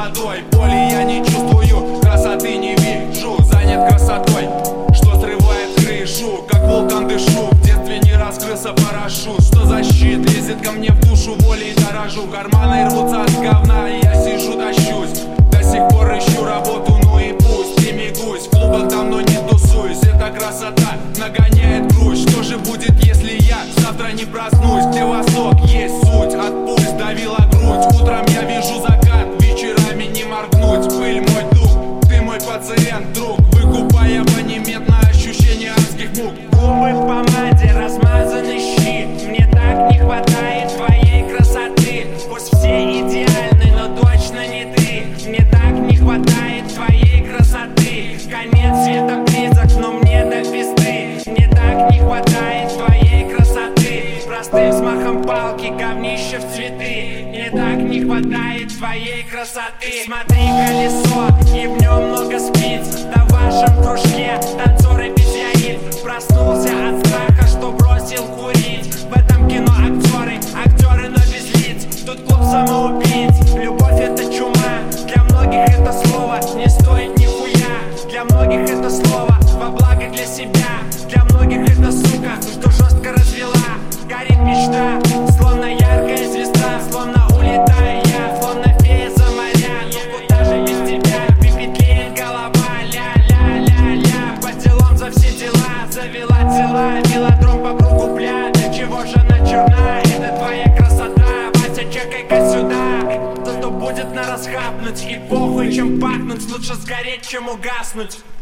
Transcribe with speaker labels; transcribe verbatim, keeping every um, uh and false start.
Speaker 1: водой. Боли я не чувствую, красоты не вижу. Занят красотой, что срывает крышу. Как вулкан дышу, в детстве не раскрылся парашют. Что за щит лезет ко мне в душу, волей дорожу. Карманы рвутся от говна, я сижу тащусь. До сих пор ищу работу, ну и пусть. Не мигусь, в клубах давно не тусуюсь. Эта красота нагоняет грусть. Что же будет, если я завтра не проснусь? Где восток, есть суть, от пульс давила грудь. Утром я вижу закат, вечерами не моргнуть. Пыль мой дух, ты мой пациент, друг. Выкупай абонемент на ощущение адских мук.
Speaker 2: Губы в помаде, размазанный щит. Мне так не хватает твоей красоты. Пусть все идеальны, но точно не ты. Мне так не хватает твоей красоты. Конец света близок, но мне до пизды. Мне так не хватает твоей красоты. Простым взмахом палки, говнище в цветы. Мне так не хватает твоей красоты. Смотри, колесо, и в нем много спиц. Да в вашем кружке танцор обезьянит. Проснулся от страха, что бросил курить. В этом кино актеры, актеры, но без лиц. Тут клуб самоубийц. Любовь — это чума. Для многих это слово не стоит нихуя. Для многих это слово во благо для себя. Для многих это сука, что жестко развела. Горит мечта, словно яркая звезда. Словно улетаю я, словно фея за моря. Но куда же без тебя, пепетлеет голова. Ля-ля-ля-ля, по делам за все дела. Завела дела, велодром по кругу, бля. Для чего же она черна? Это твоя красота, Вася, чекай-ка сюда. Зато будет на расхапнуть. И похуй, чем пахнуть, лучше сгореть, чем угаснуть.